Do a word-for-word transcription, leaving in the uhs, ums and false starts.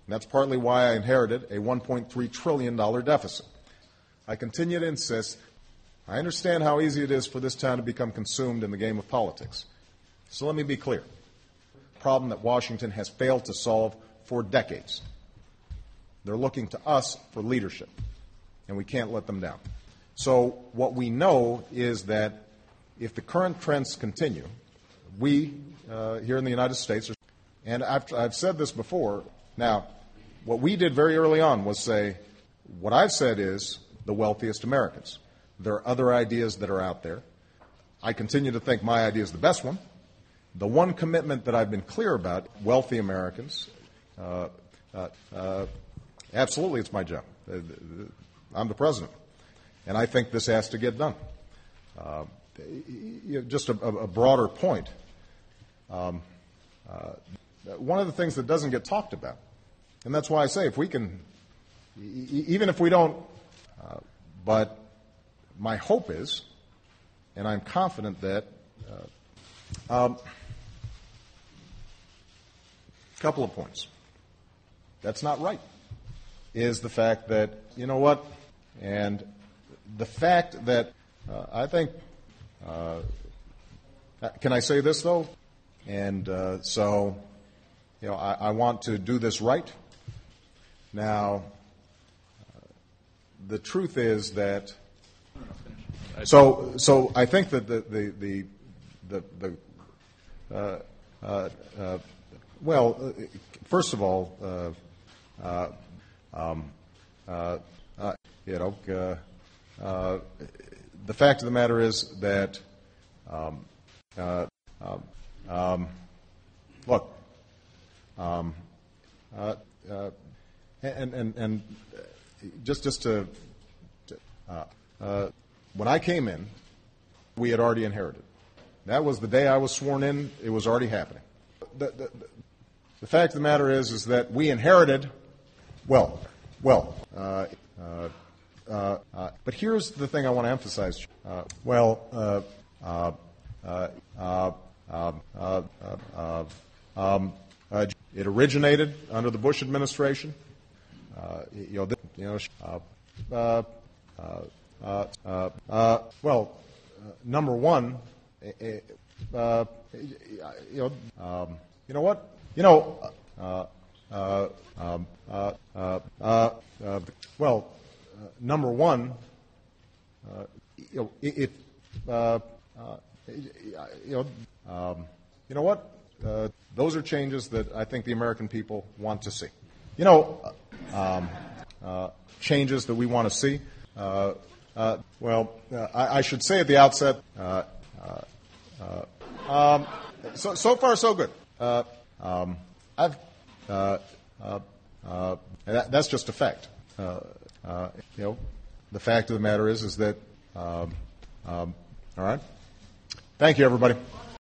And that's partly why I inherited a one point three trillion dollars deficit. I continue to insist, I understand how easy it is for this town to become consumed in the game of politics. So let me be clear. A problem that Washington has failed to solve for decades. They're looking to us for leadership, and we can't let them down. So what we know is that if the current trends continue, we uh, here in the United States, are, and I've, I've said this before, now, what we did very early on was say, what I've said is the wealthiest Americans. There are other ideas that are out there. I continue to think my idea is the best one. The one commitment that I've been clear about, wealthy Americans, uh, uh, uh, absolutely it's my job. I'm the president. And I think this has to get done. Uh, you know, just a, a broader point. Um, uh, one of the things that doesn't get talked about, and that's why I say if we can, e- even if we don't, uh, but my hope is, and I'm confident that, uh, um, a couple of points. That's not right, is the fact that, you know what, and the fact that uh, I think, uh, can I say this, though? And uh, so, you know, I, I want to do this right. Now, uh, the truth is that, so so I think that the, the, the, the, the uh, uh, uh, well, uh, first of all, uh, uh, um, uh, uh, you know, uh, Uh, the fact of the matter is that, um, uh, um, um, look, um, uh, uh, and, and, and just, just to, to uh, uh, when I came in, we had already inherited. That was the day I was sworn in. It was already happening. The, the, the fact of the matter is, is that we inherited, well, well, uh, uh, Uh, uh, but here's the thing I want to emphasize. Uh, well, uh, uh, uh, uh, uh, uh, um, uh, it originated under the Bush administration. Uh, you know, the, you know, uh, uh, uh, uh, uh, well, uh, number one, uh, you know, um, you know what, you know, uh, uh, um, uh, uh, uh, uh, well. Uh, number one, uh, you know, if uh, uh, you know, um, you know what, uh, those are changes that I think the American people want to see. You know, um, uh, changes that we want to see. Uh, uh, well, uh, I, I should say at the outset. Uh, uh, uh, um, so so far so good. Uh, um, I've uh, uh, uh, that, that's just a fact. Uh, Uh, you know, the fact of the matter is, is that, um, um, all right. Thank you, everybody.